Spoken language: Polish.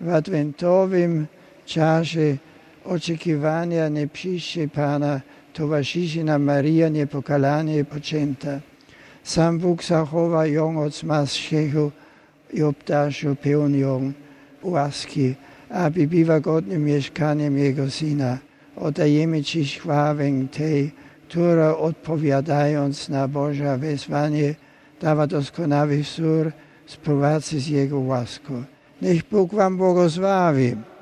w adventowym czasie oczekiwania najbliższej Pana towarzyszy nam Maria niepokalanie i poczęta. Sam Bóg zachowa ją od zmarłego i obdarzy pełnią łaski, aby była godnym mieszkaniem Jego Syna. Oddajemy Ci chwałę tej, która odpowiadając na Boże wezwanie dawa doskonały wzór, sprowadzi z Jego łaską. Niech Bóg Wam błogosławi.